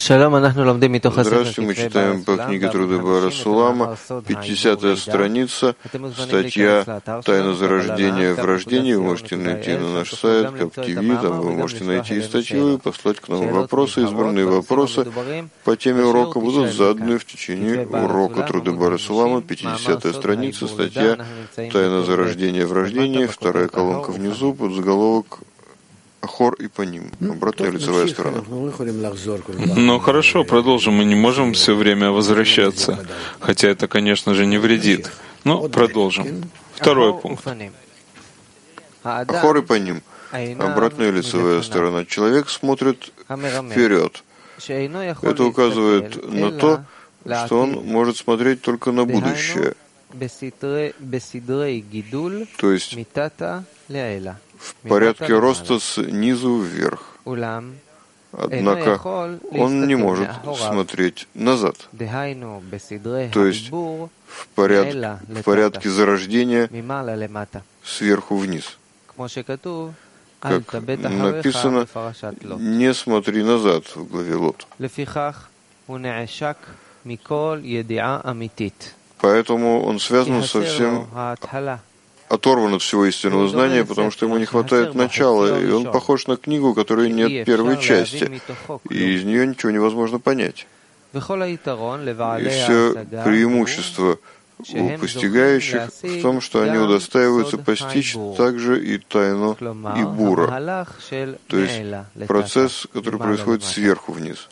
Здравствуйте, мы читаем по книге Труды Баара Сулама, 50-я страница, статья «Тайна зарождения в рождении». Вы можете найти на наш сайт KapTV, там вы можете найти и статью, и послать к нам вопросы. Избранные вопросы по теме урока будут заданы в течение урока Труды Баара Сулама, 50-я страница, статья «Тайна зарождения в рождении», вторая колонка внизу, под заголовок Ахор и по ним. Обратная лицевая сторона. Ну хорошо, продолжим. Мы не можем все время возвращаться, хотя это, конечно же, не вредит. Но продолжим. Второй пункт. Ахор и по ним. Обратная лицевая сторона. Человек смотрит вперед. Это указывает на то, что он может смотреть только на будущее. То есть в порядке роста снизу вверх. Однако он не может смотреть назад. То есть в порядке зарождения сверху вниз. Как написано, не смотри назад в главе Лот. Поэтому он связан со всем, оторван от всего истинного знания, потому что ему не хватает начала, и он похож на книгу, у которой нет первой части, и из нее ничего невозможно понять. И все преимущество у постигающих в том, что они удостаиваются постичь также и тайну Ибура, то есть процесс, который происходит сверху вниз.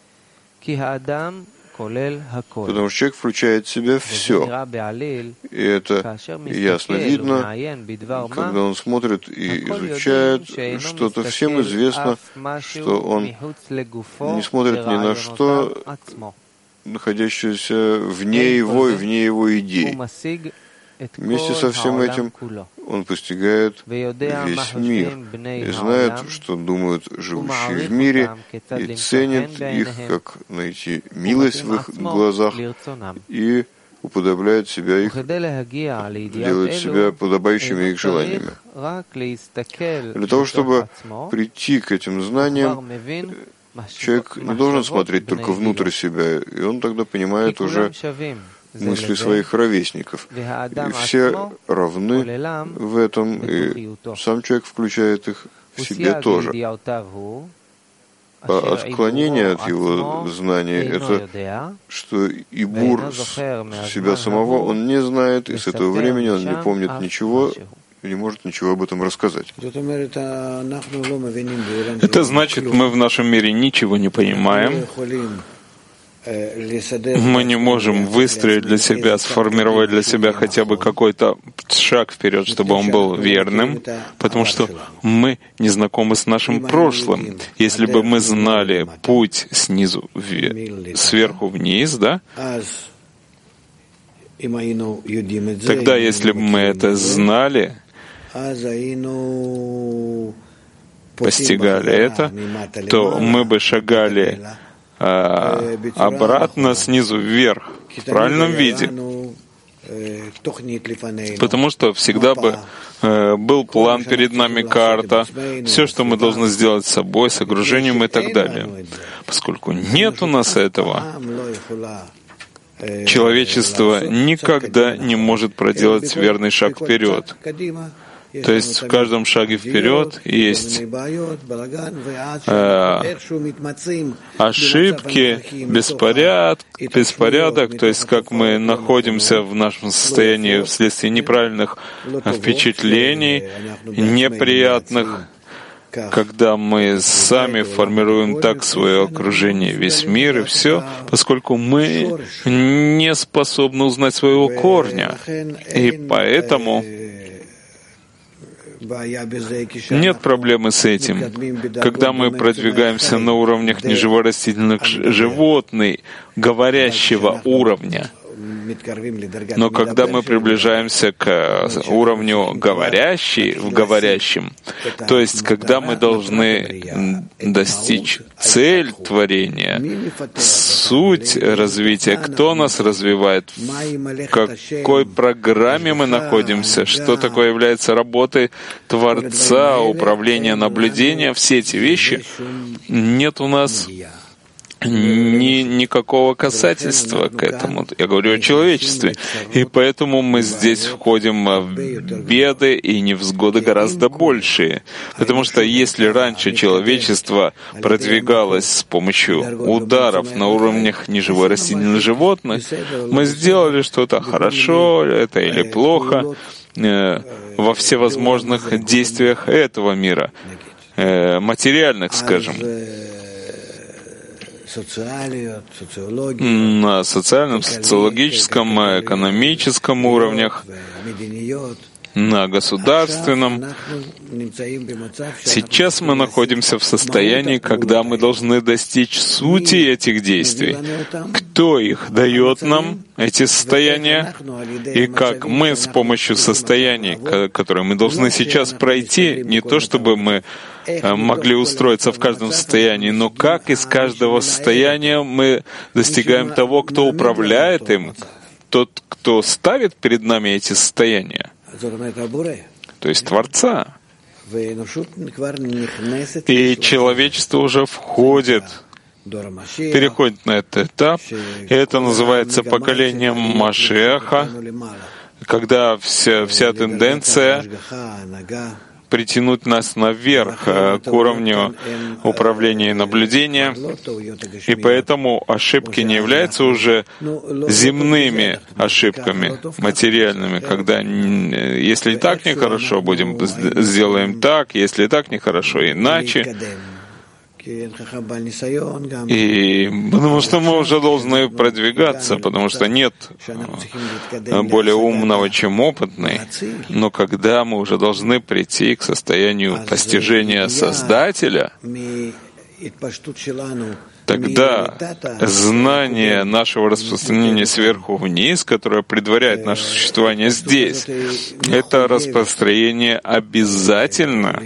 Потому что человек включает в себя все. И это ясно видно, когда он смотрит и изучает что-то. Всем известно, что он не смотрит ни на что, находящееся вне его идей. Вместе со всем этим он постигает весь мир и знает, что думают живущие в мире, и ценит их, как найти милость в их глазах, и уподобляет себя их, делает себя подобающими их желаниями. Для того, чтобы прийти к этим знаниям, человек не должен смотреть только внутрь себя, и он тогда понимает уже мысли своих ровесников. И все равны в этом, и сам человек включает их в себе тоже. А отклонение от его знания — это что Ибур себя самого он не знает, и с этого времени он не помнит ничего, и не может ничего об этом рассказать. Это значит, мы в нашем мире ничего не понимаем. Мы не можем выстроить для себя, сформировать для себя хотя бы какой-то шаг вперед, чтобы он был верным, потому что мы не знакомы с нашим прошлым. Если бы мы знали путь сверху вниз, да, тогда, если бы мы это знали, постигали это, то мы бы шагали обратно снизу вверх в правильном виде, потому что всегда бы был план перед нами, карта, все, что мы должны сделать с собой, с окружением и так далее. Поскольку нет у нас этого, человечество никогда не может проделать верный шаг вперед. То есть в каждом шаге вперед есть ошибки, беспорядок, то есть как мы находимся в нашем состоянии вследствие неправильных впечатлений, неприятных, когда мы сами формируем так свое окружение, весь мир и все, поскольку мы не способны узнать своего корня. И поэтому нет проблемы с этим. Когда мы продвигаемся на уровнях неживорастительных животных, говорящего уровня, но когда мы приближаемся к уровню в говорящем, то есть когда мы должны достичь цель творения, суть развития, кто нас развивает, в какой программе мы находимся, что такое является работой Творца, управления, наблюдения, все эти вещи, нет у нас никакого касательства к этому. Я говорю о человечестве. И поэтому мы здесь входим в беды и невзгоды гораздо большие. Потому что если раньше человечество продвигалось с помощью ударов на уровнях неживой растительных животных, мы сделали что-то хорошо, это или плохо во всевозможных действиях этого мира, материальных, скажем. На социальном, социологическом, экономическом уровнях, на государственном. Сейчас мы находимся в состоянии, когда мы должны достичь сути этих действий. Кто их дает нам, эти состояния, и как мы с помощью состояний, которые мы должны сейчас пройти, не то чтобы мы могли устроиться в каждом состоянии, но как из каждого состояния мы достигаем того, кто управляет им, тот, кто ставит перед нами эти состояния, то есть Творца. И человечество уже переходит на этот этап, и это называется поколением Машиаха, когда вся тенденция притянуть нас наверх к уровню управления и наблюдения. И поэтому ошибки не являются уже земными ошибками, материальными, когда если и так нехорошо, сделаем так, если и так нехорошо, иначе. И потому что мы уже должны продвигаться, потому что нет более умного, чем опытный. Но когда мы уже должны прийти к состоянию постижения Создателя, тогда знание нашего распространения сверху вниз, которое предваряет наше существование здесь, это распространение обязательно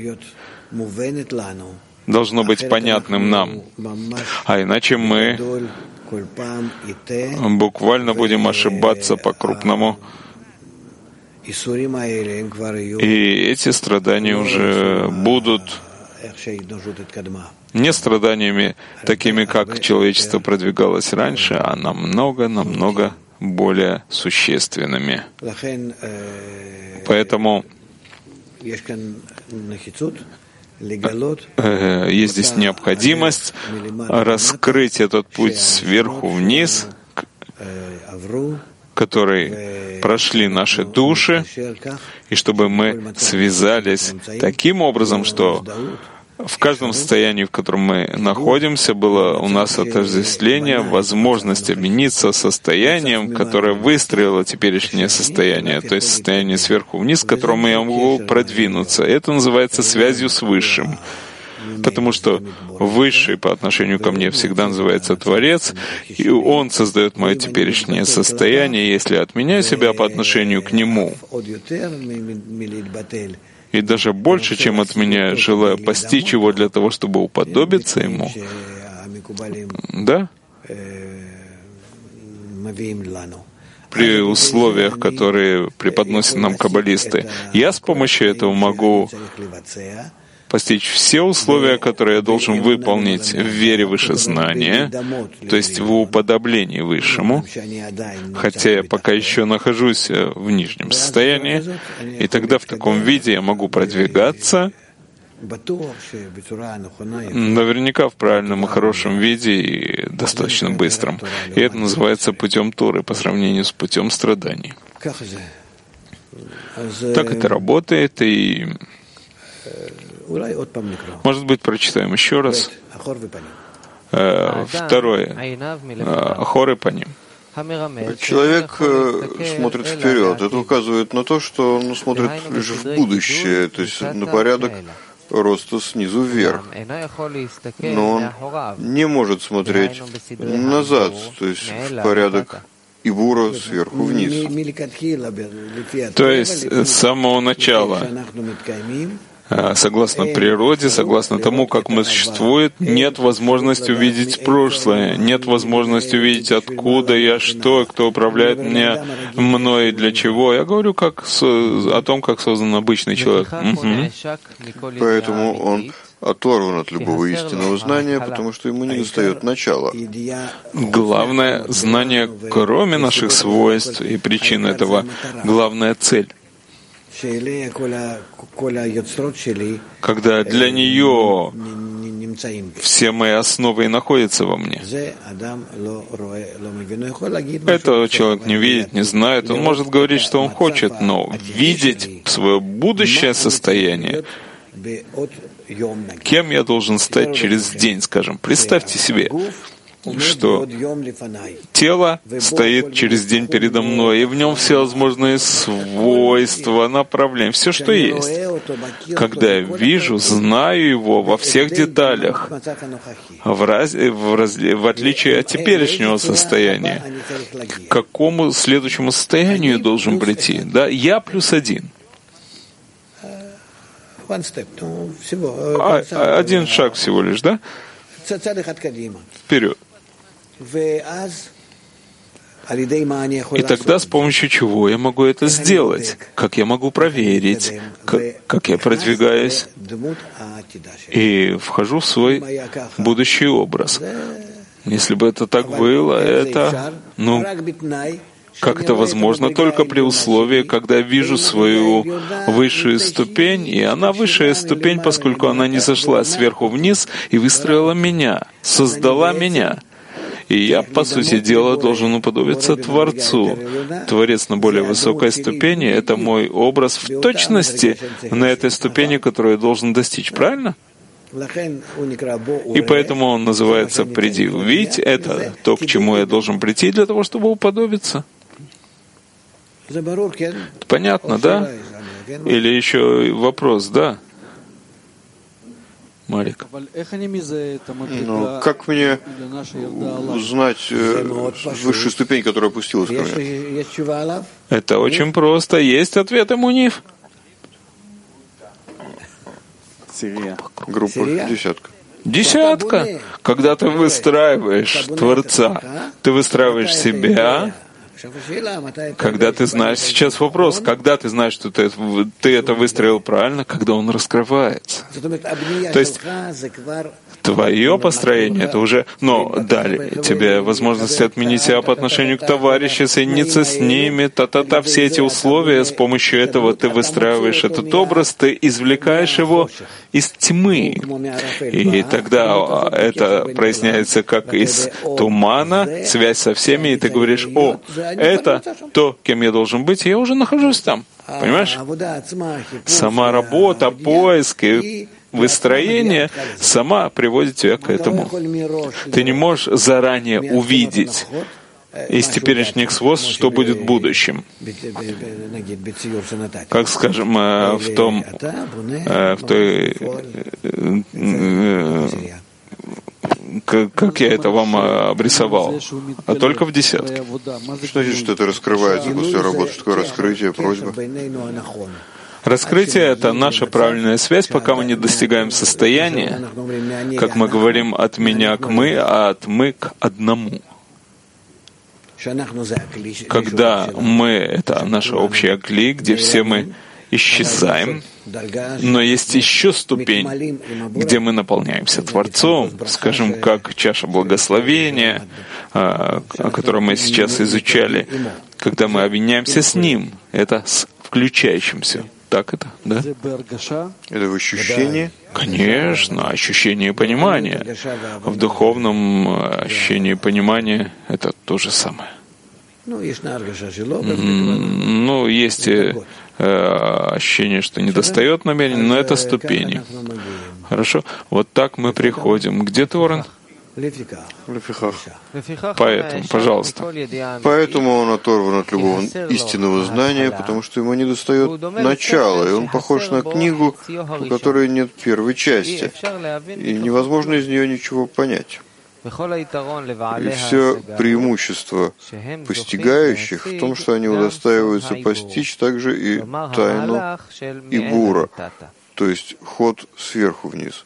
должно быть понятным нам. А иначе мы буквально будем ошибаться по-крупному. И эти страдания уже будут не страданиями такими, как человечество продвигалось раньше, а намного более существенными. Поэтому есть здесь необходимость раскрыть этот путь сверху вниз, который прошли наши души, и чтобы мы связались таким образом, что в каждом состоянии, в котором мы находимся, было у нас отождествление, возможность объединиться состоянием, которое выстроило теперешнее состояние, то есть состояние сверху вниз, к которому я могу продвинуться. Это называется связью с Высшим. Потому что Высший по отношению ко мне всегда называется Творец, и Он создает мое теперешнее состояние, если я отменяю себя по отношению к Нему. И даже больше, чем от меня, желаю постичь его для того, чтобы уподобиться ему. Да? При условиях, которые преподносят нам каббалисты. Я с помощью этого могу постичь все условия, которые я должен выполнить в вере выше знания, то есть в уподоблении Высшему, хотя я пока еще нахожусь в нижнем состоянии, и тогда в таком виде я могу продвигаться наверняка в правильном и хорошем виде и достаточно быстром. И это называется путем Торы по сравнению с путем страданий. Так это работает, и может быть, прочитаем еще раз. Второе. Ахор и паним. Человек смотрит вперед. Это указывает на то, что он смотрит лишь в будущее, то есть на порядок роста снизу вверх. Но он не может смотреть назад, то есть в порядок Ибура сверху вниз. То есть с самого начала, согласно природе, согласно тому, как мы существуем, нет возможности увидеть прошлое, нет возможности увидеть, откуда я, что, кто управляет мной и для чего. Я говорю о том, как создан обычный человек. Поэтому он оторван от любого истинного знания, потому что ему недостает начала. Главное знание, кроме наших свойств и причин этого, главная цель. Когда для нее все мои основы и находятся во мне. Этого человек не видит, не знает. Он может говорить, что он хочет, но видеть свое будущее состояние, кем я должен стать через день, скажем. Представьте себе, что тело стоит через день передо мной, и в нем всевозможные свойства, направления, все, что есть. Когда я вижу, знаю его во всех деталях, в отличие от теперешнего состояния, к какому следующему состоянию я должен прийти? Да? Я плюс один. Один шаг всего лишь, да? Вперед. И тогда с помощью чего я могу это сделать? Как я могу проверить? Как я продвигаюсь? И вхожу в свой будущий образ. Если бы это так было, это, как это возможно только при условии, когда я вижу свою высшую ступень, и она высшая ступень, поскольку она не зашла сверху вниз и выстроила меня, создала меня. И я, по сути дела, должен уподобиться Творцу. Творец на более высокой ступени — это мой образ в точности на этой ступени, которую я должен достичь. Правильно? И поэтому он называется «приди». Ведь это то, к чему я должен прийти для того, чтобы уподобиться. Понятно, да? Или еще вопрос, да? Марик. Но как мне узнать высшую ступень, которая опустилась ко мне? Это очень просто. Есть ответ, Муниф. Группа десятка. Десятка. Когда ты выстраиваешь Творца, ты выстраиваешь себя. Когда ты знаешь, сейчас вопрос, когда ты знаешь, что ты это выстроил правильно, когда он раскрывается. То есть твое построение, это уже, дали тебе возможность отменить себя по отношению к товарищу, соединиться с ними, все эти условия, с помощью этого ты выстраиваешь этот образ, ты извлекаешь его из тьмы. И тогда это проясняется как из тумана, связь со всеми, и ты говоришь: это то, кем я должен быть, и я уже нахожусь там. Понимаешь? Сама работа, поиск и выстроение сама приводит тебя к этому. Ты не можешь заранее увидеть из теперешних свойств, что будет в будущем. Как, скажем, как я это вам обрисовал, а только в десятке. Что значит, что это раскрывается после работы? Что такое раскрытие, просьба? Раскрытие — это наша правильная связь, пока мы не достигаем состояния, как мы говорим, от меня к мы, а от мы к одному. Когда мы — это наша общая кли, где все мы исчезаем, но есть еще ступень, где мы наполняемся Творцом, скажем, как чаша благословения, о которой мы сейчас изучали, когда мы объединяемся с Ним, это с включающимся. Так это, да? Это в ощущении? Конечно, ощущение и понимание. В духовном ощущении и понимании это то же самое. Есть ощущение, что недостает намерения, но это ступени. Хорошо? Вот так мы приходим. Где Торен? Поэтому, пожалуйста. Поэтому он оторван от любого истинного знания, потому что ему недостает начала, и он похож на книгу, у которой нет первой части, и невозможно из нее ничего понять. И все преимущество постигающих в том, что они удостаиваются постичь также и тайну Ибура, то есть ход сверху вниз.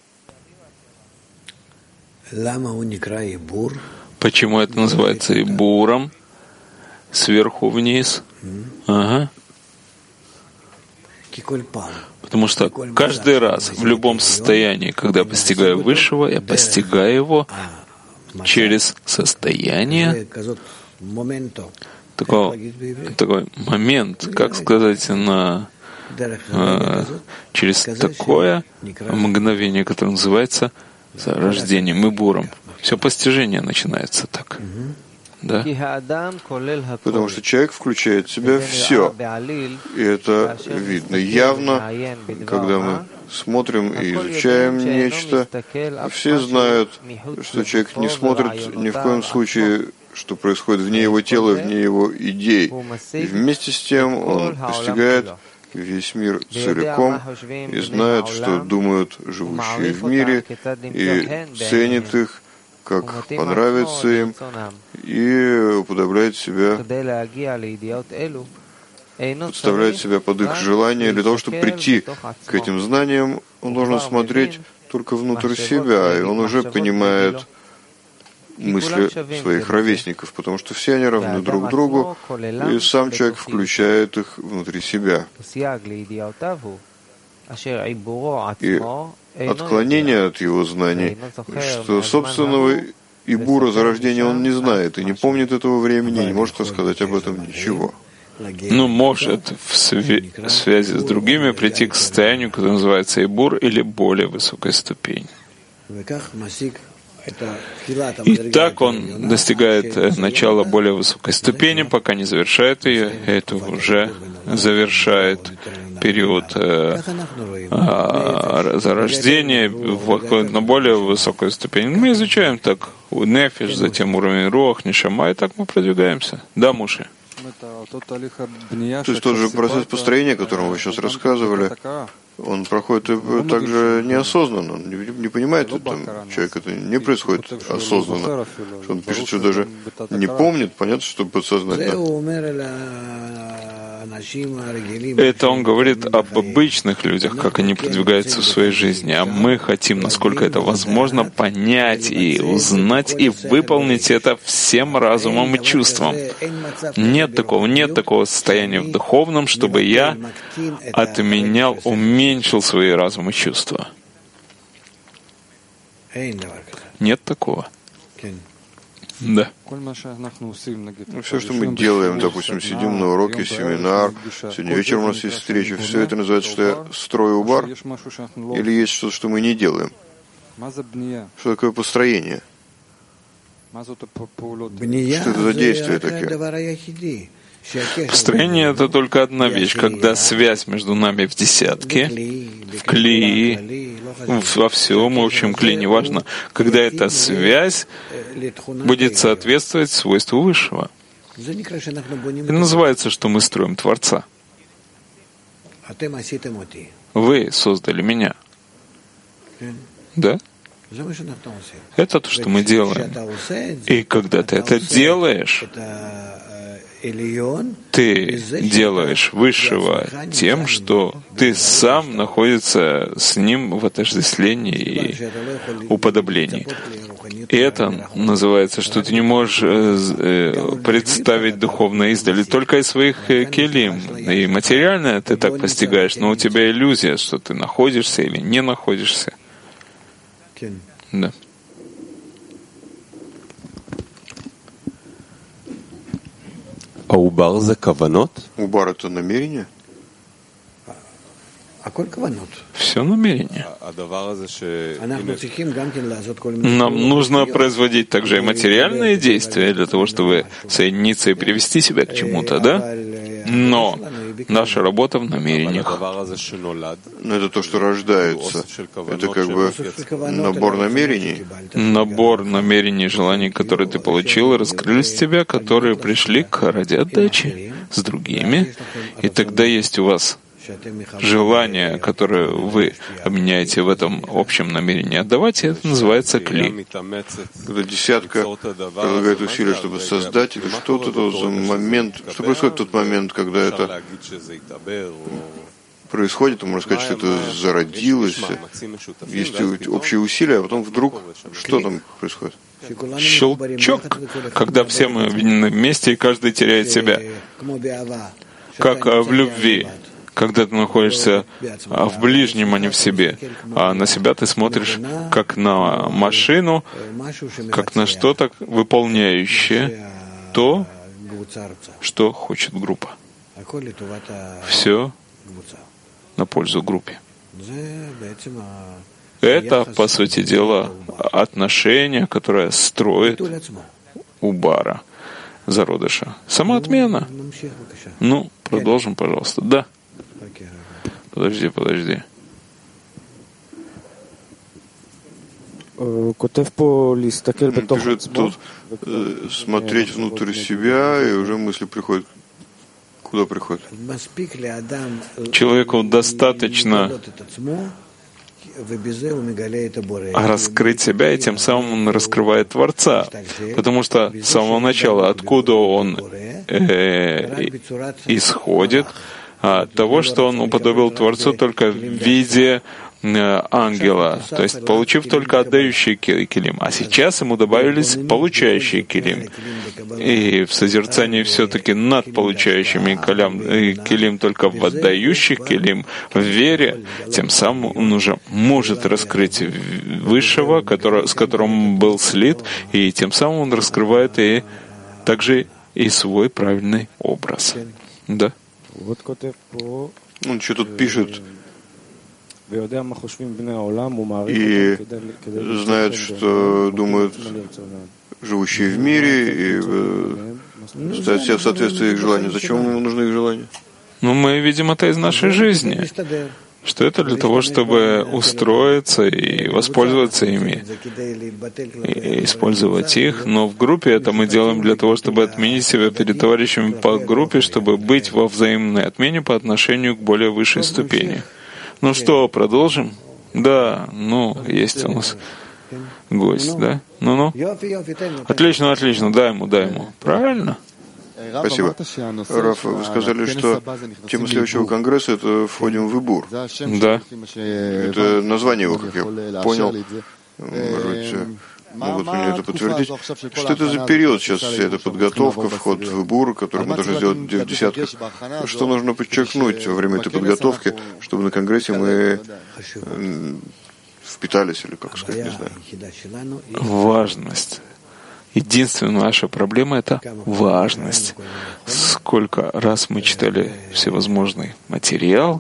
Почему это называется Ибуром? Сверху вниз. Ага. Потому что каждый раз, в любом состоянии, когда я постигаю Высшего, я постигаю его через состояние, такой момент, как сказать, через такое мгновение, которое называется рождением и буром. Все постижение начинается так. Да? Потому что человек включает в себя все. И это видно явно, когда мы смотрим и изучаем нечто. Все знают, что человек не смотрит ни в коем случае, что происходит вне его тела, вне его идей. И вместе с тем он постигает весь мир целиком и знает, что думают живущие в мире, и ценит их, как понравится им, и уподобляет себя, подставляет себя под их желание. Для того, чтобы прийти к этим знаниям, он должен смотреть только внутрь себя, и он уже понимает мысли своих ровесников, потому что все они равны друг другу, и сам человек включает их внутри себя. И отклонение от его знаний, что собственного Ибура зарождения он не знает и не помнит этого времени, не может рассказать об этом ничего. Но может в связи с другими прийти к состоянию, которое называется Ибур или более высокой ступень. И так он достигает начала более высокой ступени, пока не завершает ее. Это уже завершает период зарождения, выходит на более высокую ступень. Мы изучаем так нефиш, затем уровень руах, нишама, и так мы продвигаемся. Да, Муши? То есть тот же процесс построения, о котором вы сейчас рассказывали, он проходит также неосознанно, он не понимает, это, человек это не происходит осознанно. Что он пишет, что даже не помнит, понятно, что подсознательно. Это он говорит об обычных людях, как они продвигаются в своей жизни, а мы хотим, насколько это возможно, понять и узнать и выполнить это всем разумом и чувством. Нет такого состояния в духовном, чтобы я отменял, уменьшил свои разум и чувства. Нет такого. Да. Все, что мы делаем, допустим, сидим на уроке, семинар, сегодня вечером у нас есть встреча, все это называется, что я строю убар, или есть что-то, что мы не делаем? Что такое построение? Что это за действия такие? Построение — это только одна вещь, когда связь между нами в десятке, в клии, во всем общем клии, неважно, когда эта связь будет соответствовать свойству Высшего. Это называется, что мы строим Творца. Вы создали меня. Да? Это то, что мы делаем. И когда ты это делаешь, ты делаешь Высшего тем, что ты сам находишься с Ним в отождествлении и уподоблении. И это называется, что ты не можешь представить духовно издали только из своих келим. И материально ты так постигаешь, но у тебя иллюзия, что ты находишься или не находишься. Да. А убар это намерение? Все намерение. Нам нужно производить также и материальные действия для того, чтобы соединиться и привести себя к чему-то, да? Но наша работа в намерениях. Но это то, что рождается. Это как бы набор намерений. Набор намерений, желаний, которые ты получил, раскрылись в тебя, которые пришли ради отдачи с другими. И тогда есть у вас желание, которое вы обменяете в этом общем намерении отдавать, и это называется кли. Когда десятка прилагает усилия, чтобы создать, это что-то за момент, что происходит в тот момент, когда это происходит, можно сказать, что это зародилось, есть общие усилия, а потом вдруг что там происходит? Щелчок, когда все мы объединены вместе, и каждый теряет себя, как в любви. когда ты находишься в ближнем, а не в себе. А на себя ты смотришь как на машину, как на что-то выполняющее то, что хочет группа. Все на пользу группе. Это, по сути дела, отношение, которое строит Убара, зародыша. Самоотмена. Ну, продолжим, пожалуйста. Да. Подожди. Он пишет тут смотреть внутрь себя, и уже мысли приходят. Куда приходят? Человеку достаточно раскрыть себя, и тем самым он раскрывает Творца. Потому что с самого начала, откуда он исходит, от того, что он уподобил Творцу только в виде ангела, то есть получив только отдающий килим. А сейчас ему добавились получающие килим. И в созерцании все-таки над получающими килим только в отдающих килим, в вере, тем самым он уже может раскрыть Высшего, с которым был слит, и тем самым он раскрывает и также и свой правильный образ. Да. Он что тут пишет? И знает, что думают живущие в мире, и ставят себя в соответствии их желаниям. Зачем ему нужны их желания? Ну, мы видим это из нашей жизни, что это для того, чтобы устроиться и воспользоваться ими, и использовать их. Но в группе это мы делаем для того, чтобы отменить себя перед товарищами по группе, чтобы быть во взаимной отмене по отношению к более высшей ступени. Ну что, продолжим? Да, есть у нас гость, да? Отлично, дай ему. Правильно? Спасибо. Раф, вы сказали, что тема следующего конгресса — это «Входим в Ибур». Да. Это название его, как я понял. Может быть, могут мне это подтвердить. Что это за период сейчас, вся эта подготовка, вход в Ибур, который мы должны сделать в десятках? Что нужно подчеркнуть во время этой подготовки, чтобы на конгрессе мы впитались, или как сказать, не знаю. Важность. Единственная наша проблема — это важность. Сколько раз мы читали всевозможный материал,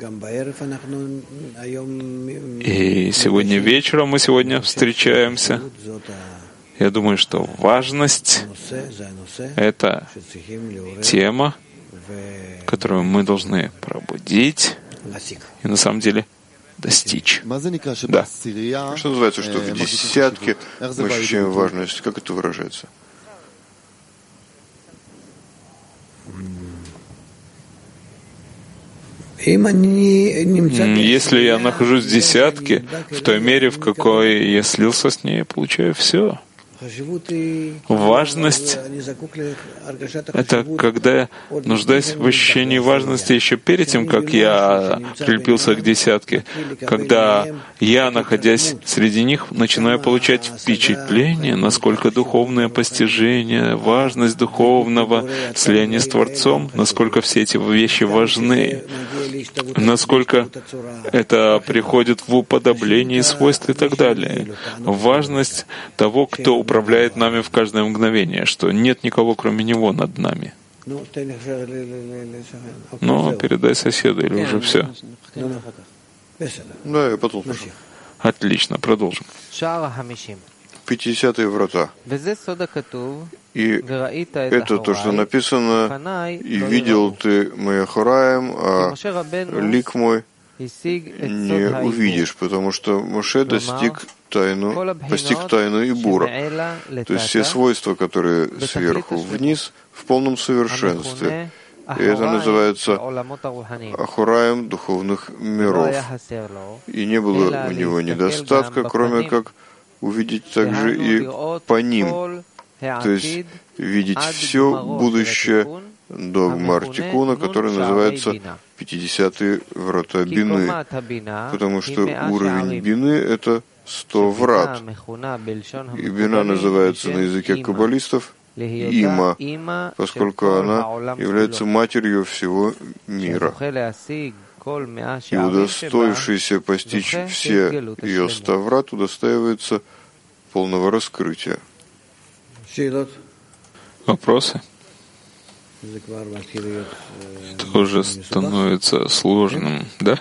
и сегодня вечером мы встречаемся. Я думаю, что важность — это тема, которую мы должны пробудить и на самом деле достичь. Да. Что называется, что в десятке мы ощущаем важность? Как это выражается? Если я нахожусь в десятке, в той мере, в какой я слился с ней, я получаю все. Важность — это когда я нуждаюсь в ощущении важности еще перед тем, как я прилепился к десятке, когда я, находясь среди них, начинаю получать впечатление, насколько духовное постижение, важность духовного слияния с Творцом, насколько все эти вещи важны, насколько это приходит в уподобление свойств и так далее. Важность того, кто управляет нами в каждое мгновение, что нет никого, кроме Него, над нами. Передай соседу, или уже все? Да, я потом прошу. Отлично, продолжим. 50-е врата. И это то, что написано: «И видел ты Маяхораем, а лик мой не увидишь», потому что Моше постиг тайну Ибура, то есть все свойства, которые сверху вниз, в полном совершенстве. И это называется Ахураем духовных миров. И не было у него недостатка, кроме как увидеть также и по ним, то есть видеть все будущее до Гмар-Тикуна, который называется 50-е врата Бины, потому что уровень Бины — это 100 врат. И Бина называется на языке каббалистов Има, поскольку она является матерью всего мира. и удостоившийся постичь все ее 100 врат удостаивается полного раскрытия. Вопросы? Это уже становится сложным, да?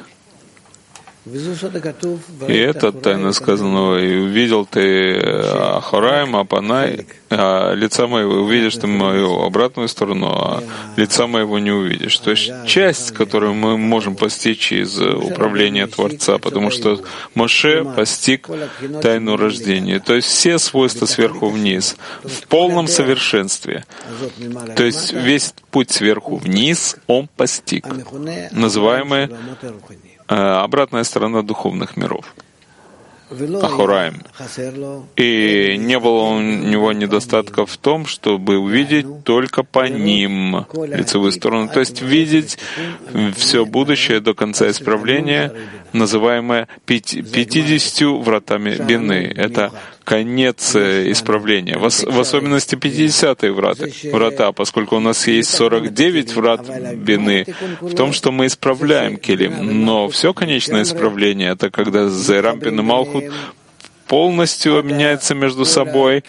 И это тайна сказанного, и увидел ты Ахораим, Апанай, а лица моего, увидишь ты мою обратную сторону, а лица моего не увидишь. То есть часть, которую мы можем постичь из управления Творца, потому что Моше постиг тайну рождения, то есть все свойства сверху вниз, в полном совершенстве. То есть весь путь сверху вниз он постиг, называемый обратная сторона духовных миров, Ахораим. И не было у него недостатка в том, чтобы увидеть только по ним лицевую сторону, то есть видеть все будущее до конца исправления, называемое 50 вратами бины. Это конец исправления, в особенности 50-е врата, поскольку у нас есть 49 врат бины, в том, что мы исправляем келим. Но все конечное исправление — это когда Зейрампин и Малхут полностью обменяются между собой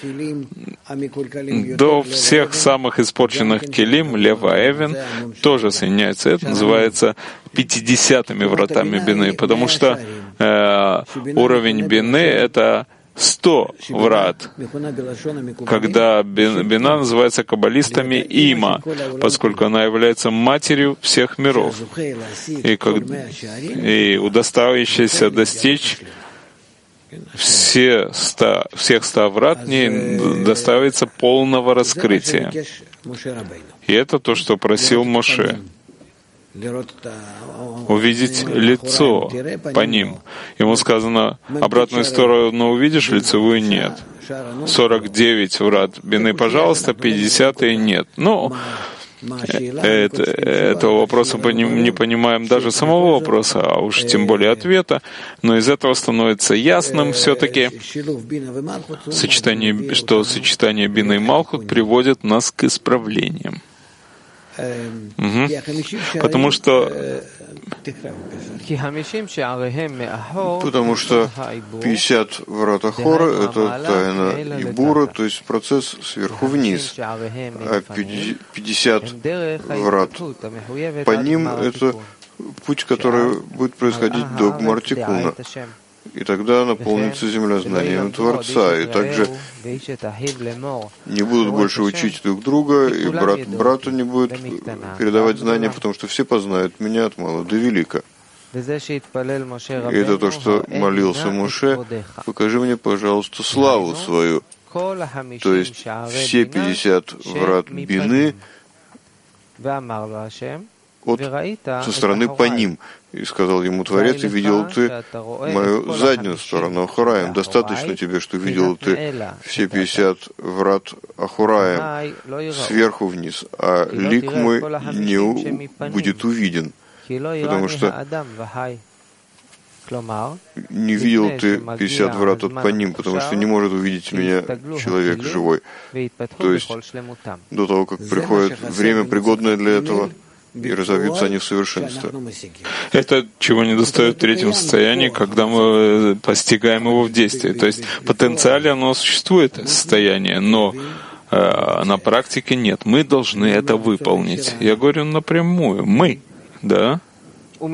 до всех самых испорченных келим, Лева Эвен, тоже соединяются. Это называется 50-ми вратами бины, потому что уровень бины — это 100 врат, когда бина называется каббалистами Има, поскольку она является матерью всех миров, и удостаивающаяся достичь всех 100 врат не доставится полного раскрытия. И это то, что просил Моше. Увидеть лицо по ним. Ему сказано, обратную сторону увидишь, лицевую нет. 49 врат бины, пожалуйста, 50-е нет. Ну, этого вопроса мы не понимаем даже самого вопроса, а уж тем более ответа, но из этого становится ясным все-таки, что сочетание бины и Малхут приводит нас к исправлениям. Потому что 50 врат Ахора — это тайна Ибура, то есть процесс сверху вниз, а 50 врат по ним — это путь, который будет происходить до Гмар-Тикуна. И тогда наполнится земля знанием Творца, и также не будут больше учить друг друга, и брат брату не будет передавать знания, потому что все познают меня от мала до велика. И это то, что молился Моше: покажи мне, пожалуйста, славу свою. То есть все 50 врат бины со стороны по ним. И сказал ему Творец: и видел ты мою заднюю сторону Ахораим. Достаточно тебе, что видел ты все 50 врат Ахораим сверху вниз, а лик мой не будет увиден, потому что не видел ты 50 врат по ним, потому что не может увидеть меня человек живой. То есть до того, как приходит время, пригодное для этого, и разовьются они в совершенство. Это чего не достает в третьем состоянии, когда мы постигаем его в действии. То есть в потенциале оно существует, состояние, но на практике нет. Мы должны это выполнить. Я говорю напрямую. Мы, да? А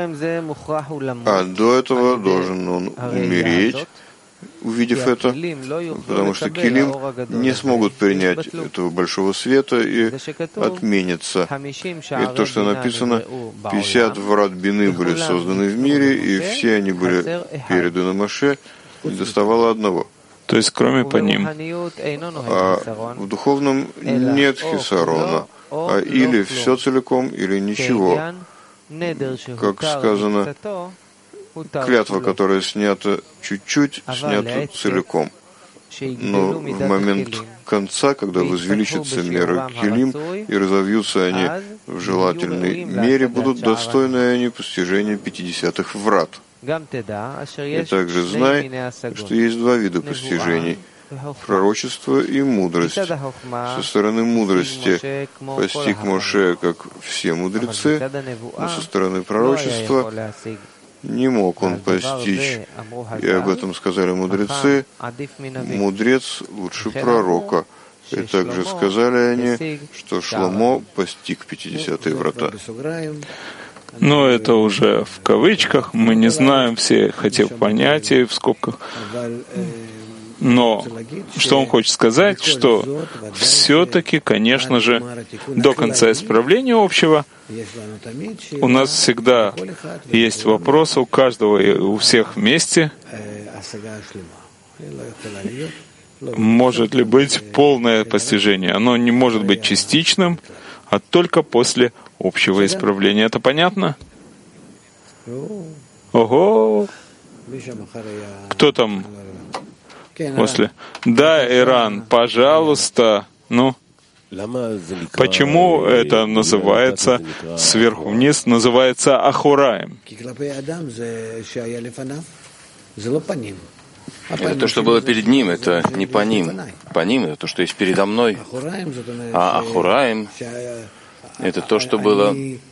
до этого должен он умереть, увидев это, потому что келим не смогут принять этого большого света и отменятся. И то, что написано, 50 врат бины были созданы в мире, и все они были переданы Моше, не доставало одного. То есть кроме по ним. А в духовном нет хисарона, а или все целиком, или ничего. Как сказано, клятва, которая снята чуть-чуть, снята целиком. Но в момент конца, когда возвеличатся меры келим и разовьются они в желательной мере, будут достойны они постижения 50-х врат. И также знай, что есть два вида постижений. пророчество и мудрость. Со стороны мудрости постиг Моше, как все мудрецы, но со стороны пророчества не мог он постичь. И об этом сказали мудрецы: мудрец лучше пророка. И также сказали они, что Шломо постиг 50-е врата. Но это уже в кавычках, мы не знаем всех этих понятий в скобках. Но что он хочет сказать, что все-таки, конечно же, до конца исправления общего у нас всегда есть вопросы у каждого и у всех вместе. Может ли быть полное постижение? Оно не может быть частичным, а только после общего исправления. Это понятно? Ого! Кто там после? Да, Иран, пожалуйста. Ну, почему это называется сверху вниз, называется Ахураем? Это то, что было перед ним, это не по ним. По ним это то, что есть передо мной. А Ахураим — это то, что было...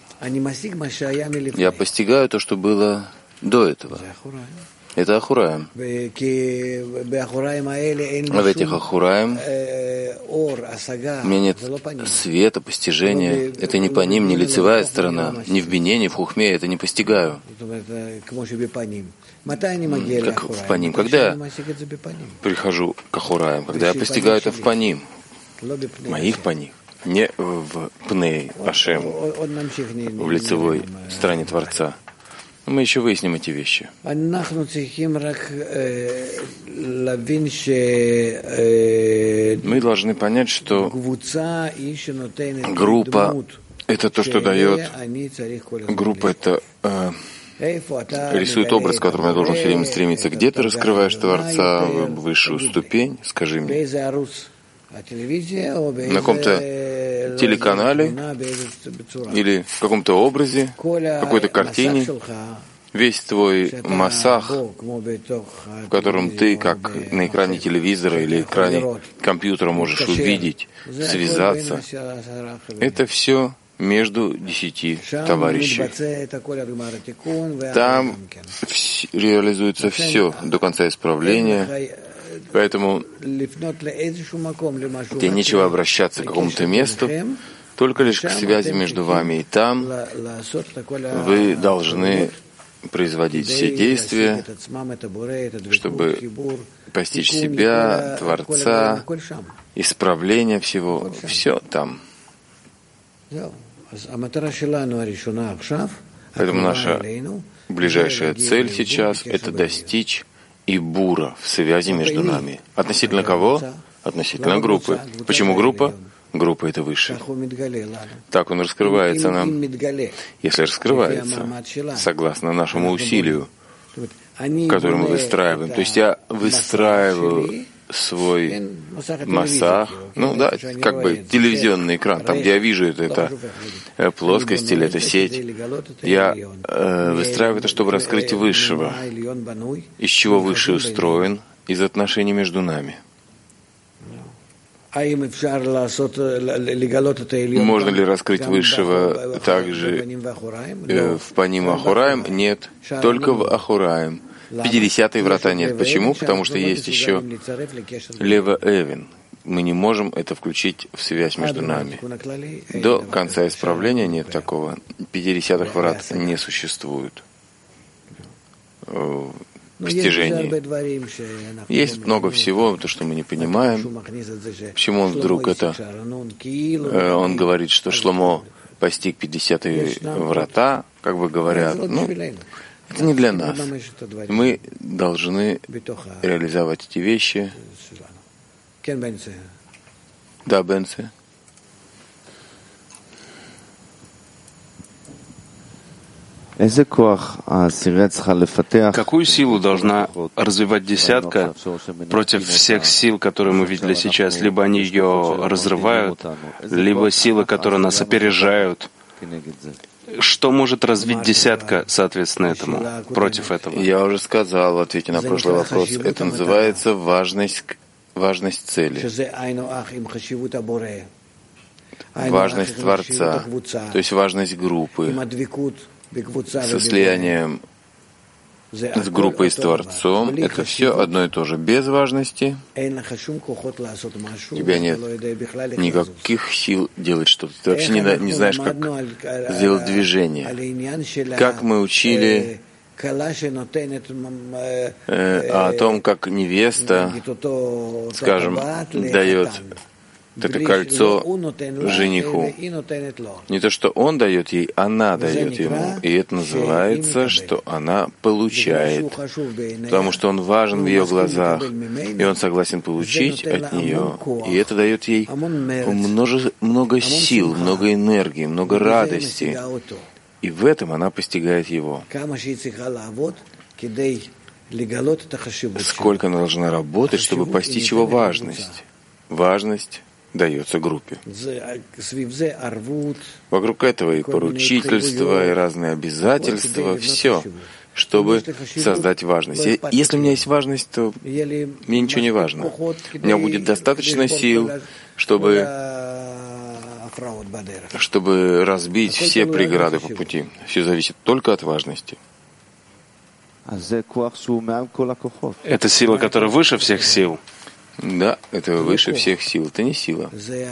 Я постигаю то, что было до этого. Это Ахураим. А в этих Ахураим у меня нет света, постижения. Это не по ним, не лицевая сторона. Ни в бине, ни в хухме я это не постигаю. Как в паним. Когда я прихожу к Ахураим, когда я постигаю это в паним, моих паним, не в пней Ашем, в лицевой стороне Творца. Мы еще выясним эти вещи. Мы должны понять, что группа — это то, что дает. Группа — это рисует образ, к которому я должен все время стремиться. Где ты раскрываешь Творца в высшую ступень? Скажи мне. На каком-то телеканале или в каком-то образе, какой-то картине, весь твой массах, в котором ты, как на экране телевизора или экране компьютера, можешь увидеть, связаться, это все между 10 товарищей. Там реализуется все до конца исправления. Поэтому тебе нечего обращаться к какому-то месту, только лишь к связи между вами. И там вы должны производить все действия, чтобы постичь себя, Творца, исправление всего. Все там. Поэтому наша ближайшая цель сейчас — это достичь и бура в связи между нами. Относительно кого? Относительно группы. Почему группа? Группа — это выше. Так он раскрывается нам. Если раскрывается, согласно нашему усилию, которое мы выстраиваем. То есть я выстраиваю свой массах, ну да, как бы телевизионный экран, там, где я вижу это плоскость или это сеть, я выстраиваю это, чтобы раскрыть высшего. Из чего высший устроен? Из отношений между нами. Можно ли раскрыть высшего также в паним Ахураим? Нет, только в Ахураим. 50-е врата нет. Почему? Потому что есть еще Лева Эвен. Мы не можем это включить в связь между нами. До конца исправления нет такого. 50-х врат не существует в постижении. Есть много всего, то, что мы не понимаем. Почему он вдруг это... Он говорит, что Шломо постиг 50-е врата, как бы говорят. Ну, это не для нас. Мы должны реализовать эти вещи. Да, Бенце. Какую силу должна развивать десятка против всех сил, которые мы видели сейчас? Либо они ее разрывают, либо силы, которые нас опережают. Что может развить десятка, соответственно, этому, против этого? Я уже сказал в ответе на прошлый вопрос. Это называется важность важность цели, важность Творца, то есть важность группы, со слиянием с группой и с Творцом, это все одно и то же. Без важности у тебя нет никаких сил делать что-то. Ты вообще не знаешь, как сделать движение. Как мы учили о том, как невеста, скажем, дает это кольцо жениху. Не то, что он дает ей, она дает ему. И это называется, что она получает. Потому что он важен в ее глазах, и он согласен получить от нее. И это дает ей много сил, много энергии, много радости. И в этом она постигает его. Сколько она должна работать, чтобы постичь его важность. Важность дается группе. Вокруг этого и поручительство, и разные обязательства, все, чтобы создать важность. Если у меня есть важность, то мне ничего не важно. У меня будет достаточно сил, чтобы разбить все преграды по пути. Все зависит только от важности. Это сила, которая выше всех сил. Да, это выше всех сил. Это не сила.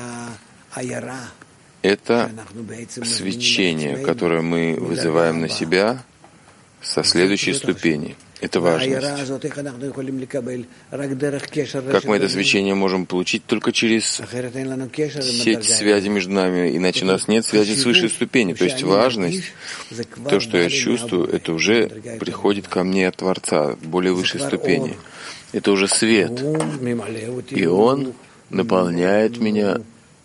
Это свечение, которое мы вызываем на себя со следующей ступени. Это важность. Как мы это свечение можем получить только через сеть связи между нами, иначе у нас нет связи с высшей ступенью. То есть важность, то, что я чувствую, это уже приходит ко мне от Творца, более высшей ступени. Это уже свет. И он наполняет меня.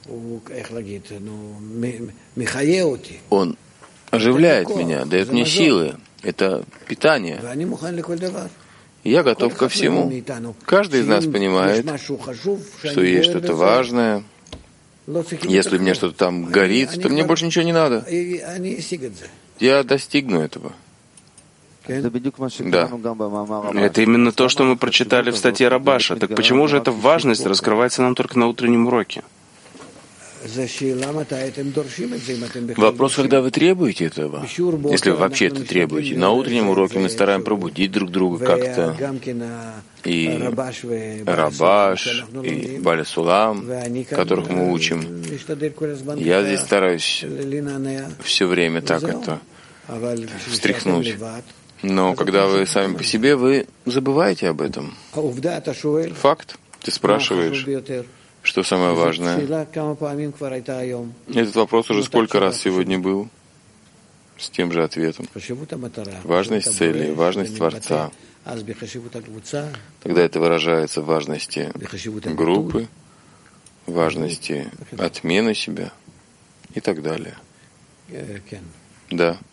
Он оживляет меня, дает мне силы. Это питание. Я готов ко всему. Каждый из нас понимает, что есть что-то важное. Если мне что-то там горит, то мне больше ничего не надо. Я достигну этого. Да. Это именно то, что мы прочитали в статье Рабаша. Так почему же эта важность раскрывается нам только на утреннем уроке? Вопрос, когда вы требуете этого, если вы вообще это требуете. На утреннем уроке мы стараемся пробудить друг друга как-то. И Рабаш, и Баля Сулам, которых мы учим. Я здесь стараюсь все время так это встряхнуть. Но когда вы сами по себе, вы забываете об этом. Факт. Ты спрашиваешь, что самое важное. Этот вопрос уже сколько раз сегодня был с тем же ответом. Важность цели, важность Творца. Тогда это выражается в важности группы, важности отмены себя и так далее. Да.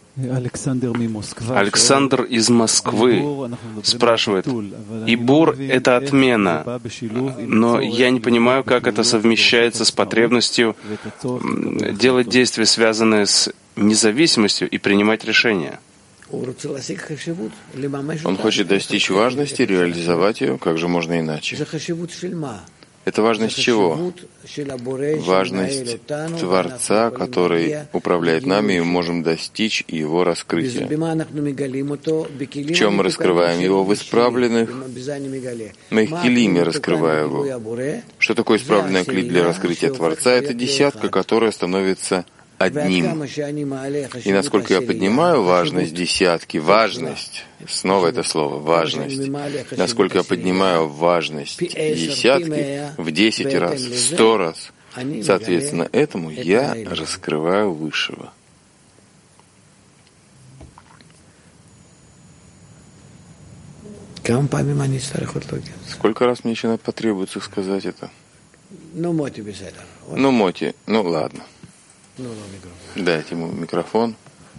Александр из Москвы спрашивает, Ибур — это отмена, но я не понимаю, как это совмещается с потребностью делать действия, связанные с независимостью, и принимать решения. Он хочет достичь важности, реализовать ее, как же можно иначе? Это важность чего? Важность Творца, который управляет нами, и мы можем достичь его раскрытия. В чем мы раскрываем его? В исправленных Мехкилиме раскрываем его. Что такое исправленная клей для раскрытия Творца? Это десятка, которая становится одним. И насколько я поднимаю важность десятки, важность, снова это слово, важность, насколько я поднимаю важность десятки в 10 раз, в 100 раз, соответственно, этому я раскрываю высшего. Сколько раз мне еще потребуется сказать это? Ну, Моти, ну ладно. Дайте ему микрофон.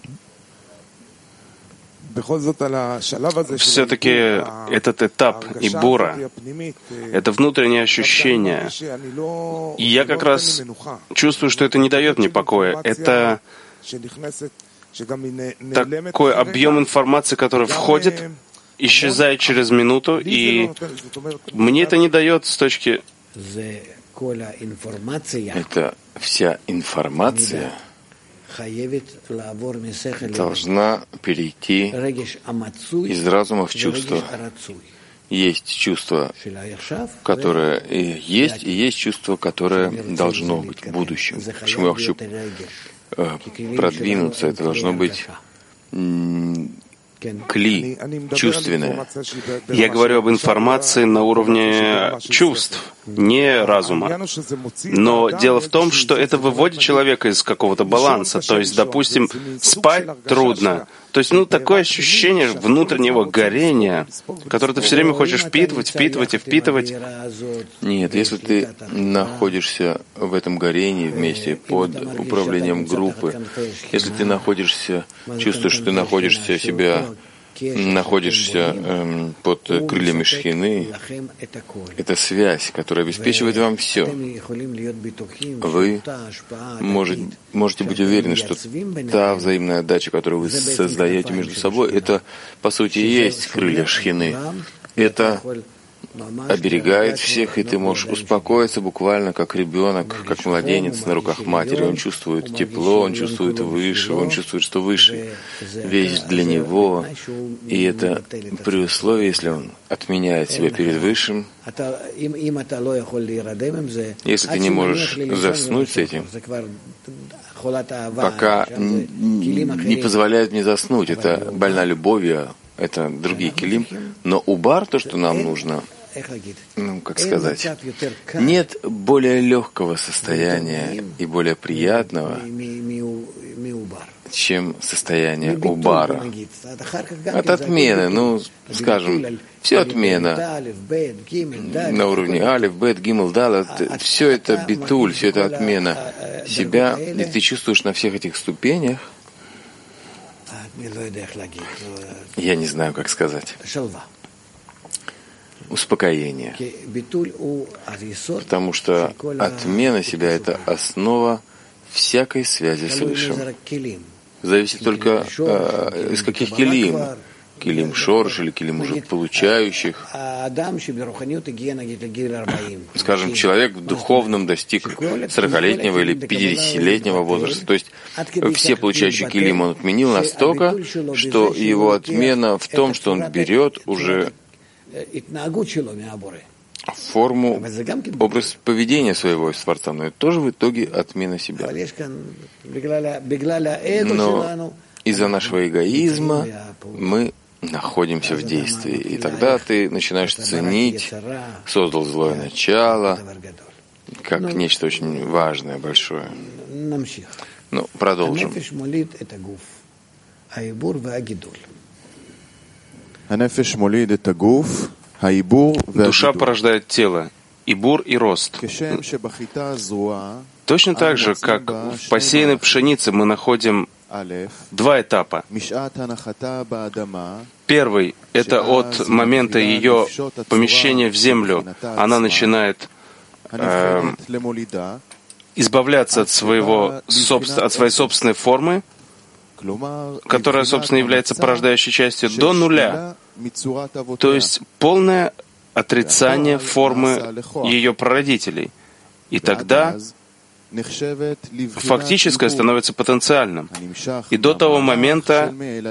Все-таки этот этап Ибура, это внутреннее ощущение. И я как раз чувствую, что это не дает мне покоя. Это такой объем информации, который входит, исчезает через минуту, и мне это не дает с точки... Это вся информация должна перейти из разума в чувство. Есть чувство, которое есть, и есть чувство, которое должно быть в будущем. Почему я хочу продвинуться? Это должно быть кли, чувственное. Я говорю об информации на уровне чувств, не разума. Но дело в том, что это выводит человека из какого-то баланса. То есть, допустим, спать трудно. То есть, такое ощущение внутреннего горения, которое ты все время хочешь впитывать и впитывать. Нет, если ты находишься в этом горении вместе под управлением группы, если ты чувствуешь, что ты находишься под крыльями Шхины, это связь, которая обеспечивает вам все. Вы можете быть уверены, что та взаимная отдача, которую вы создаете между собой, это, по сути, и есть крылья Шхины. Это оберегает всех, и ты можешь успокоиться буквально как ребенок, как младенец на руках матери. Он чувствует тепло, он чувствует выше, он чувствует, что выше вещь для него. И это при условии, если он отменяет себя перед Высшим. Если ты не можешь заснуть с этим, пока не позволяет мне заснуть, это больна любовью, это другие килим, но убар, то, что нам нужно, как сказать, нет более легкого состояния и более приятного, чем состояние убара. От отмены, скажем, все отмена на уровне алиф, бет, гимл, дал, все это битуль, все это отмена себя, и ты чувствуешь на всех этих ступенях, я не знаю, как сказать, успокоение. Потому что отмена себя — это основа всякой связи с Высшим. Зависит только из каких килим. Килим шорш или килим уже получающих. Скажем, человек в духовном достиг 40-летнего или 50-летнего возраста. То есть все получающие килим он отменил настолько, что его отмена в том, что он берет уже форму, образ поведения своего из Творца, но это тоже в итоге отмена себя. Но из-за нашего эгоизма мы находимся в действии, и тогда ты начинаешь ценить, создал злое начало, как нечто очень важное, большое. Продолжим. Душа порождает тело, ибур и рост. Точно так же, как в посеянной пшенице мы находим два этапа. Первый — это от момента ее помещения в землю. Она начинает избавляться от своей собственной формы, которая, собственно, является порождающей частью, до нуля. То есть полное отрицание формы ее прародителей. И тогда фактическое становится потенциальным. И до того момента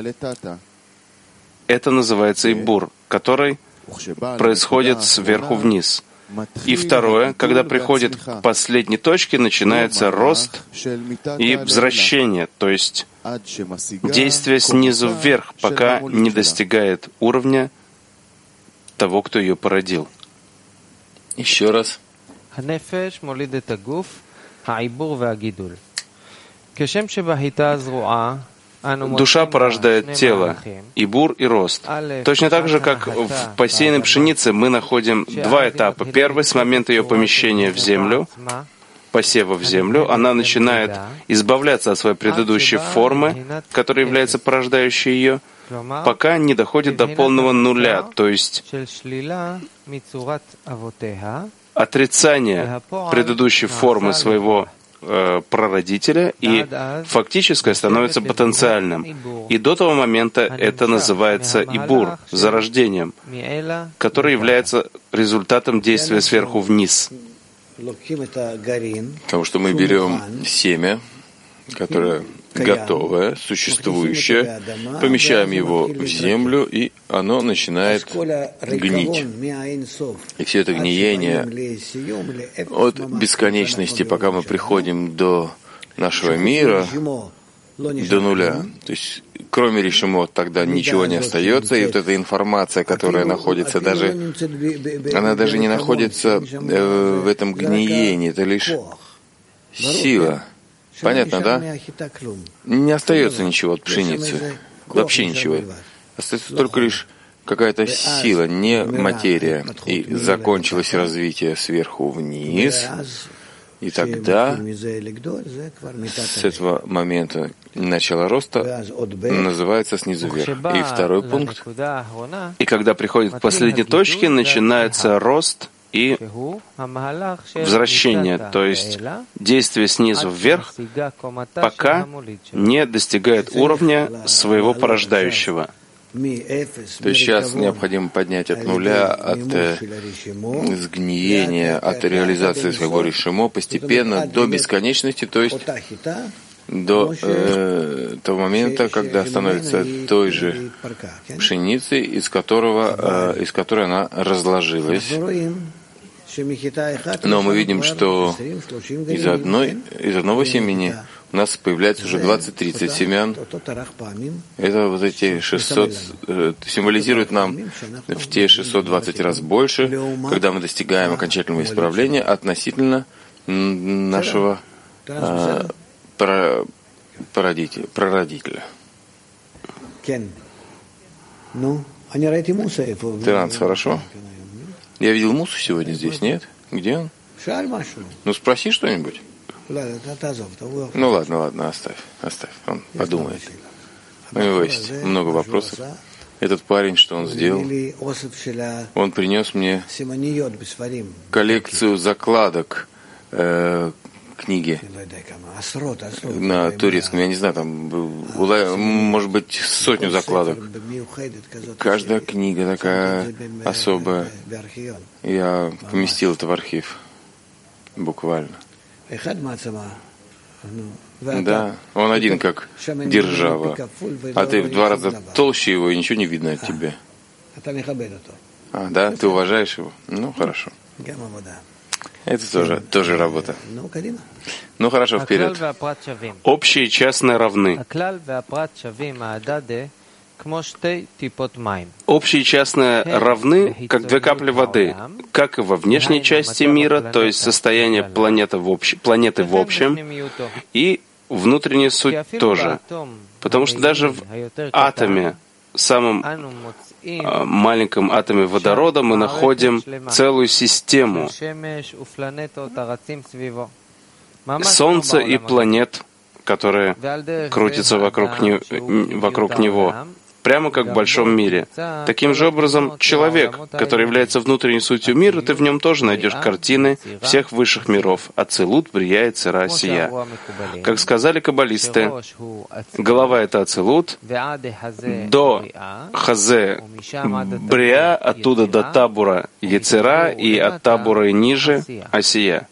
это называется ибур, который происходит сверху вниз. И второе, когда приходит к последней точке, начинается рост и возвращение, то есть действие снизу вверх, пока не достигает уровня того, кто ее породил. Еще раз. Душа порождает тело, ибур и рост. Точно так же, как в посеянной пшенице мы находим два этапа. Первый — с момента ее помещения в землю, посева в землю, она начинает избавляться от своей предыдущей формы, которая является порождающей ее, пока не доходит до полного нуля, то есть отрицание предыдущей формы своего прародителя, и фактическое становится потенциальным. И до того момента это называется ибур, зарождением, который является результатом действия сверху вниз. Потому что мы берем семя, которое готовое, существующее, помещаем его в землю, и оно начинает гнить. И все это гниение от бесконечности, пока мы приходим до нашего мира, до нуля. То есть, кроме решимот, тогда ничего не остается, и вот эта информация, которая находится она даже не находится в этом гниении, это лишь сила. Понятно, да? Не остается ничего от пшеницы. Вообще ничего. Остается только лишь какая-то сила, не материя. И закончилось развитие сверху вниз. И тогда с этого момента начало роста называется снизу вверх. И второй пункт. И когда приходит к последней точке, начинается рост и возвращение, то есть действие снизу вверх, пока не достигает уровня своего порождающего. То есть сейчас необходимо поднять от нуля, от сгниения, от реализации своего решимо постепенно до бесконечности, то есть до того момента, когда становится той же пшеницей, из которой она разложилась. Но мы видим, что из одного семени у нас появляется уже 20-30 семян. Это вот эти 600 символизирует нам в те 620 раз больше, когда мы достигаем окончательного исправления относительно нашего прародителя. Тиранс, хорошо? Я видел Мусу сегодня здесь, нет? Где он? Ну, спроси что-нибудь. Ну, ладно, оставь. Он подумает. У него есть много вопросов. Этот парень, что он сделал? Он принес мне коллекцию закладок книги на турецком. Я не знаю, там, может быть, 100 закладок. Каждая книга такая особая. Я поместил это в архив. Буквально. Да, он один как держава. А ты в 2 раза толще его, и ничего не видно от тебя. А, да? Ты уважаешь его? Ну, хорошо. Это тоже работа. Ну, хорошо, вперед. Общие и частные равны. Общие и частные равны, как 2 капли воды, как и во внешней части мира, то есть состояние планеты в общем, и внутренняя суть тоже. Потому что даже в атоме, самом маленьком атоме водорода, мы находим целую систему Солнца и планет, которые крутятся вокруг него, прямо как в большом мире. Таким же образом, человек, который является внутренней сутью мира, ты в нем тоже найдешь картины всех высших миров. Ацилут, Брия и Цира, Сия. Как сказали каббалисты, голова — это Ацилут, до Хазе — Брия, оттуда до Табура — Ецера, и от Табура и ниже — Асия.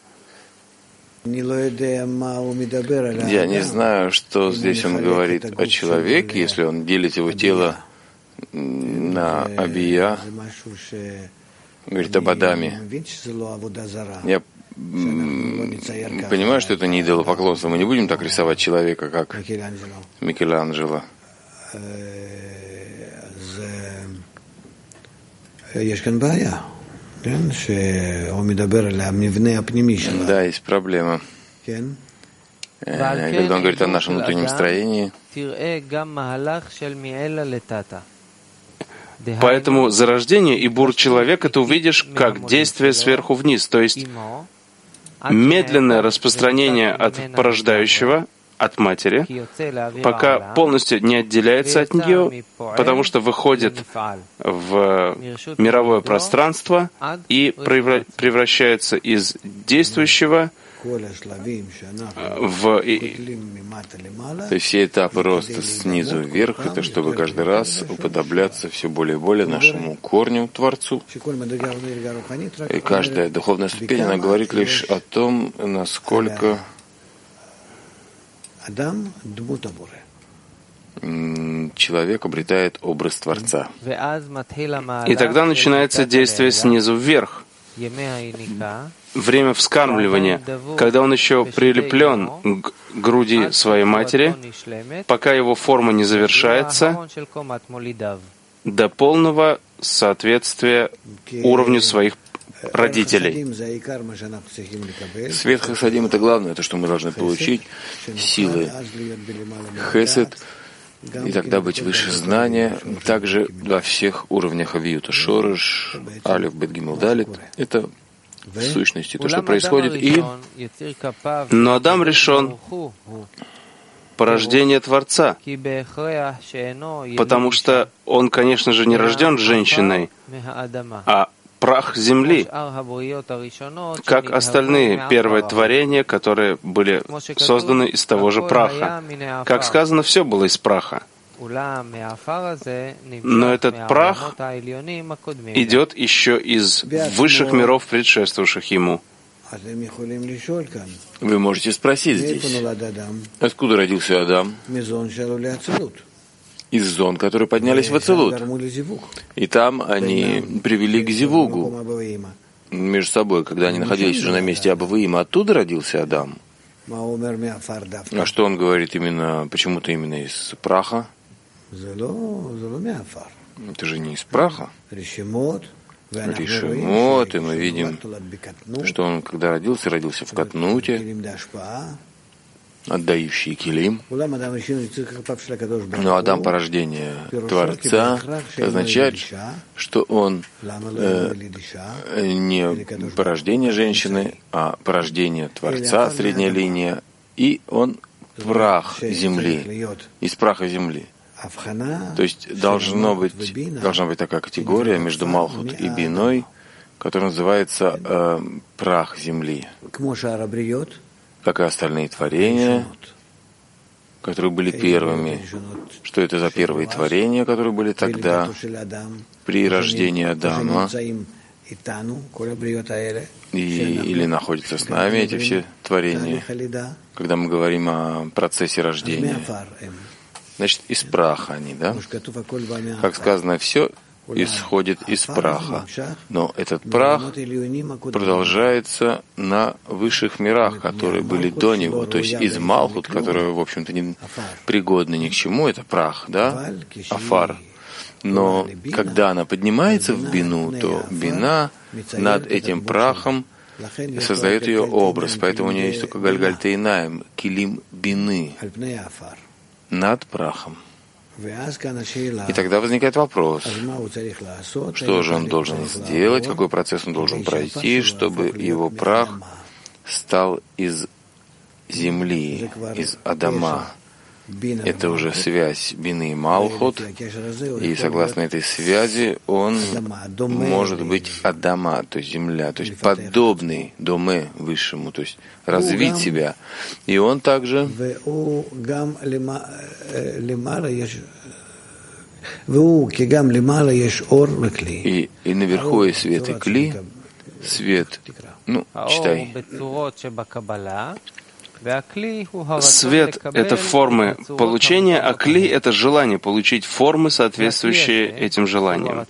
Я не знаю, что здесь он говорит о человеке, если он делит его тело на Абия, говорит об Адаме. Я понимаю, что это не идолопоклонство. Мы не будем так рисовать человека, как Микеланджело. Да, есть проблема. Когда он говорит о нашем внутреннем строении. Поэтому зарождение и бур человека ты увидишь как действие сверху вниз, то есть медленное распространение от порождающего, от матери, пока полностью не отделяется от нее, потому что выходит в мировое пространство и превращается из действующего То есть все этапы роста снизу вверх, это чтобы каждый раз уподобляться все более и более нашему корню, Творцу. И каждая духовная ступень, она говорит лишь о том, насколько человек обретает образ Творца. И тогда начинается действие снизу вверх. Время вскармливания, когда он еще прилеплен к груди своей матери, пока его форма не завершается, до полного соответствия уровню своих родителей. Свет Хасадим — это главное, то, что мы должны получить, силы Хесед, и тогда быть выше знания, также во всех уровнях Авиюта. Шорыш, Алеф, Бет, Гимел, Далит — это в сущности то, что происходит. Но Адам решен порождение Творца, потому что он, конечно же, не рожден женщиной, а прах земли, как остальные первые творения, которые были созданы из того же праха. Как сказано, все было из праха. Но этот прах идет еще из высших миров, предшествовавших ему. Вы можете спросить здесь, откуда родился Адам? Из зон, которые поднялись в Ацилут. И там они привели к Зивугу между собой, когда они находились уже на месте Абаваима. Оттуда родился Адам. А что он говорит именно, почему-то именно из праха? Это же не из праха. Решимот, и мы видим, что он, когда родился в Катнуте, отдающий килим. Но Адам — порождение Творца, означает, что он не порождение женщины, а порождение Творца, средняя линия, и он прах земли, из праха земли. То есть должна быть такая категория между Малхут и Биной, которая называется прах земли, как и остальные творения, которые были первыми. Что это за первые творения, которые были тогда, при рождении Адама, или находятся с нами эти все творения, когда мы говорим о процессе рождения. Значит, из праха они, да? Как сказано, все исходит из праха. Но этот прах продолжается на высших мирах, которые были до него. То есть из Малхут, которые, в общем-то, не пригодны ни к чему, это прах, да? Афар. Но когда она поднимается в бину, то бина над этим прахом создает ее образ. Поэтому у нее есть только Гальгальтейнаем, килим бины над прахом. И тогда возникает вопрос, что же он должен сделать, какой процесс он должен пройти, чтобы его прах стал из земли, из Адама. Это уже связь Бины и Малхут, и согласно этой связи он может быть Адама, то есть земля, то есть подобный Доме высшему, то есть развить себя. И он также и наверху есть свет и кли, свет, читай. Свет — это формы получения, а кли — это желание получить формы, соответствующие этим желаниям.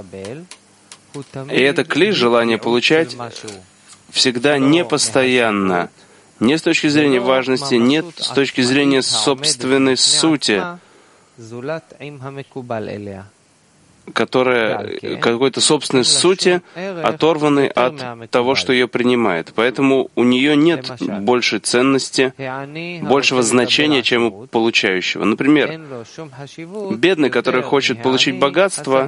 И это кли, желание получать, всегда непостоянно, не с точки зрения важности, не с точки зрения собственной сути, которая какой-то собственной сути оторваны от того, что ее принимает. Поэтому у нее нет большей ценности, большего значения, чем у получающего. Например, бедный, который хочет получить богатство,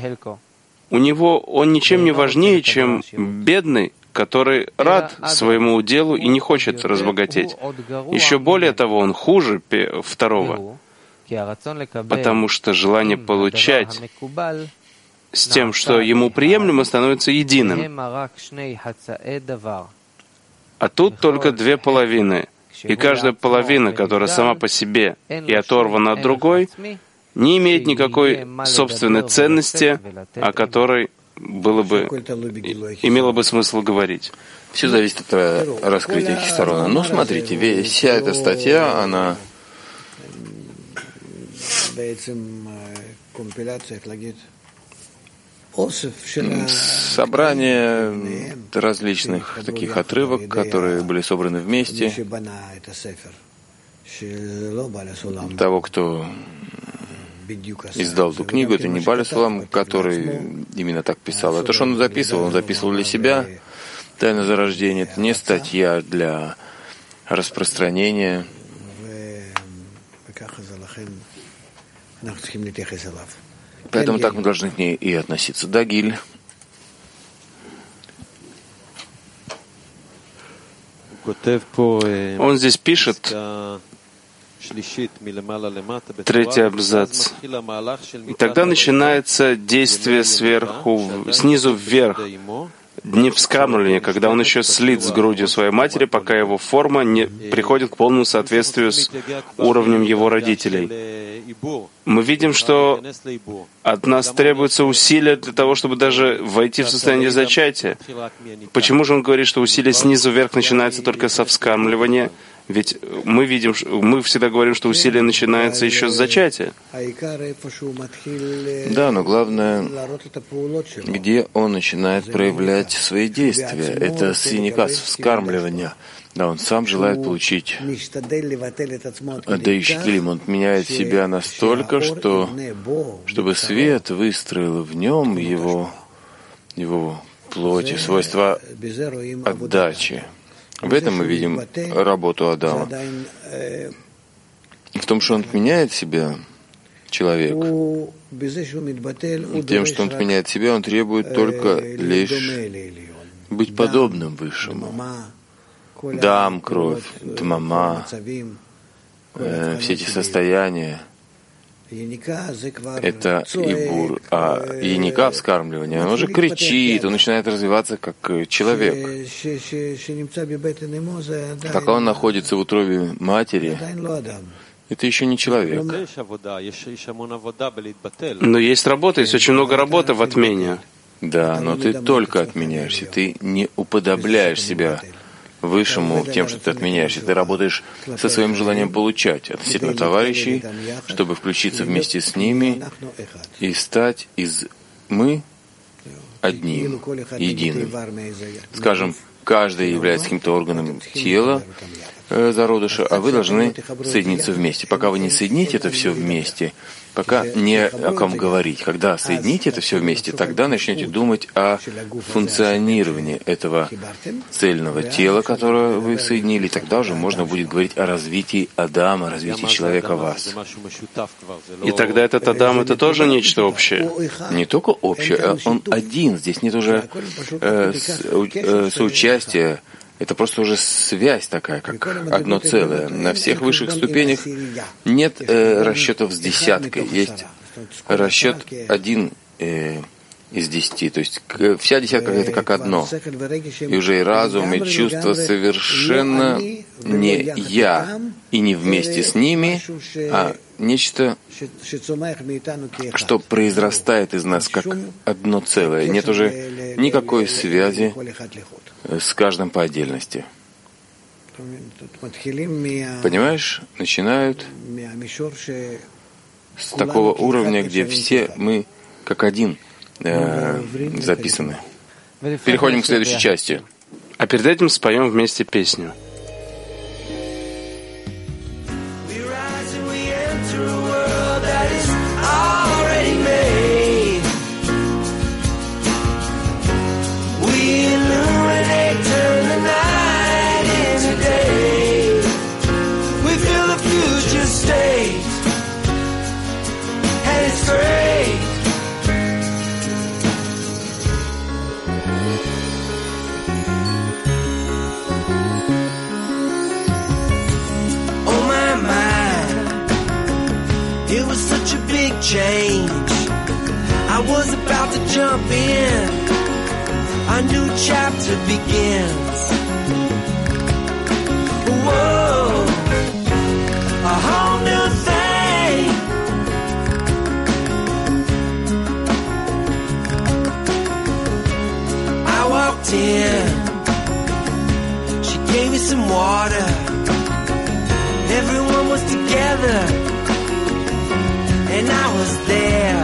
он ничем не важнее, чем бедный, который рад своему уделу и не хочет разбогатеть. Еще более того, он хуже второго, потому что желание получать с тем, что ему приемлемо, становится единым. А тут только две половины. И каждая половина, которая сама по себе и оторвана от другой, не имеет никакой собственной ценности, о которой имело бы смысл говорить. Все зависит от раскрытия этих сторон. Ну, смотрите, вся эта статья, она собрание различных таких отрывок, которые были собраны вместе, того, кто издал эту книгу, это не Бааль Сулам, который именно так писал. Это что он записывал для себя. Тайна зарождения — это не статья для распространения. Поэтому так мы должны к ней и относиться. Да, Гиль? Он здесь пишет, третий абзац. И тогда начинается действие снизу вверх, дни вскармливания, когда он еще слит с грудью своей матери, пока его форма не приходит к полному соответствию с уровнем его родителей. Мы видим, что от нас требуется усилия для того, чтобы даже войти в состояние зачатия. Почему же он говорит, что усилие снизу вверх начинается только со вскармливания? Ведь мы всегда говорим, что усилие начинается еще с зачатия. Да, но главное, где он начинает проявлять свои действия. Это с яника, с вскармливания. Да, он сам желает получить отдающий килим. Он меняет себя настолько, чтобы свет выстроил в нем его плоти, свойства отдачи. В этом мы видим работу Адама. В том, что он отменяет себя, человек, тем, что он отменяет себя, он требует только лишь быть подобным Высшему. Дам, кровь, дмама, все эти состояния, это ибур. А яника, вскармливание, он уже кричит, он начинает развиваться как человек. Пока он находится в утробе матери, это еще не человек. Но есть работа, есть очень много работы в отмене. Да, но ты только отменяешься, ты не уподобляешь себя Высшему тем, что ты отменяешься. Ты работаешь со своим желанием получать относительно товарищей, чтобы включиться вместе с ними и стать мы одним, единым. Скажем, каждый является каким-то органом тела зародыша, а вы должны соединиться вместе. Пока вы не соедините это все вместе, пока не о ком говорить. Когда соедините это все вместе, тогда начнете думать о функционировании этого цельного тела, которое вы соединили. Тогда уже можно будет говорить о развитии Адама, о развитии человека в вас. И тогда этот Адам — это тоже нечто общее? Не только общее, он один. Здесь нет уже соучастия. Это просто уже связь такая, как одно целое. На всех высших ступенях нет расчетов с десяткой. Есть расчет 1 из 10. То есть вся десятка — это как одно. И уже и разум, и чувства совершенно не я и не вместе с ними, а нечто, что произрастает из нас как одно целое. Нет уже никакой связи с каждым по отдельности. Понимаешь, начинают с такого уровня, где все мы как один записаны. Переходим к следующей части. А перед этим споем вместе песню. Change. I was about to jump in. A new chapter begins. whoa, a whole new thing. I walked in, she gave me some water. Everyone was together, and I was there.